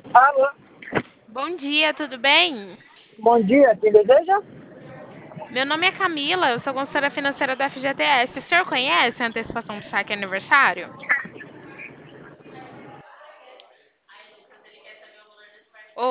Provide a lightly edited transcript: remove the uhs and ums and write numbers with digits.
Alô, Bom dia, tudo bem? bom dia, quem deseja? Meu nome é Camila, eu sou consultora financeira da FGTS. O senhor conhece a antecipação do saque aniversário?